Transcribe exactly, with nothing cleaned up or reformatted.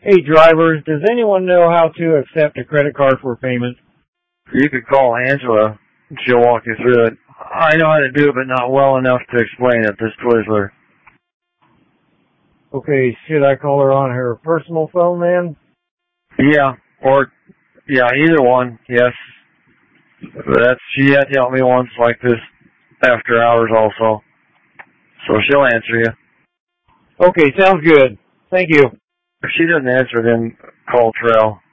Hey, drivers, does anyone know how to accept a credit card for payment? You could call Angela. She'll walk you through it. I know how to do it, but not well enough to explain it, this Twizzler. Okay, should I call her on her personal phone then? Yeah, or, yeah, either one, yes. That's, she had to help me once like this after hours also. So she'll answer you. Okay, sounds good. Thank you. If she doesn't answer, then call Trail.